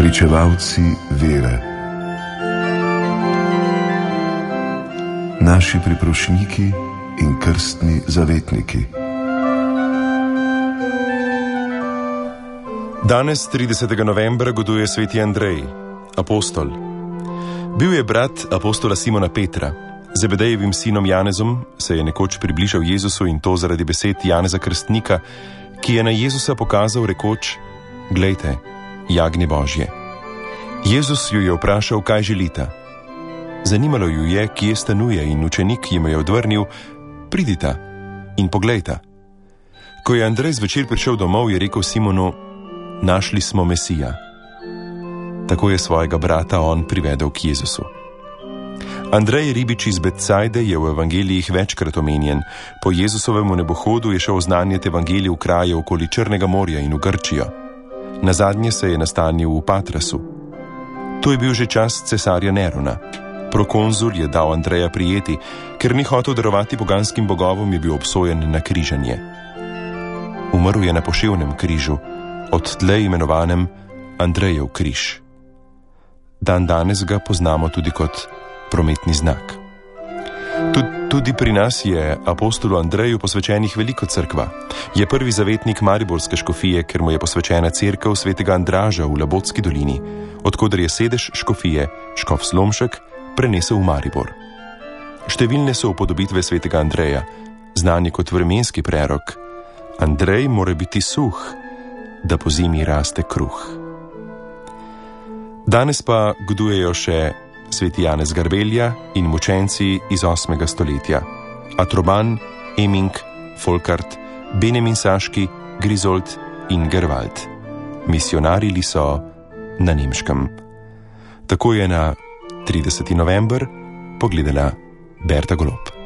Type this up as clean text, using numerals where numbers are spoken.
Pričevalci vere. Naši priprošniki in krstni zavetniki. Danes, 30. novembra, goduje sveti Andrej, apostol. Bil je brat apostola Simona Petra. Zebedejevim sinom Janezom se je nekoč približal Jezusu, in to zaradi besed Janeza Krstnika, ki je na Jezusa pokazal rekoč: "Glejte, jagnje Božje." Jezus ju je vprašal, kaj želita. Zanimalo ju je, kje stanuje, in učenik jim je odvrnil: "Pridita in poglejta." Ko je Andrej zvečer prišel domov, je rekel Simonu: "Našli smo Mesija." Tako je svojega brata on privedel k Jezusu. Andrej, ribič iz Betsajde, je v evangelijih večkrat omenjen. Po Jezusovem nebohodu je šel oznanjati evangelij v kraje okoli Črnega morja in v Grčijo. Nazadnje se je nastanil v Patrasu. To je bil že čas cesarja Nerona. Prokonzul je dal Andreja prijeti, ker ni hotel darovati poganskim bogovom, je bil obsojen na križanje. Umrl je na poševnem križu, odtlej imenovanem Andrejev križ. Dan danes ga poznamo tudi kot prometni znak. Tudi pri nas je apostolu Andreju posvečenih veliko cerkva. Je prvi zavetnik mariborske škofije, ker mu je posvečena cerkev svetega Andraža v Labotski dolini, odkoder je sedež škofije, škof Slomšek, prenesel v Maribor. Številne so upodobitve svetega Andreja, znani kot vremenski prerok: Andrej mora biti suh, da po zimi raste kruh. Danes pa godujejo še sveti Janez Garbelja in mučenci iz 8. stoletja: Atroban, Eming, Folkart, Benemin Saški, Grizold in Gerwald. Misionarili so na Nemškem. Tako je na 30. november pogledala Berta Golob.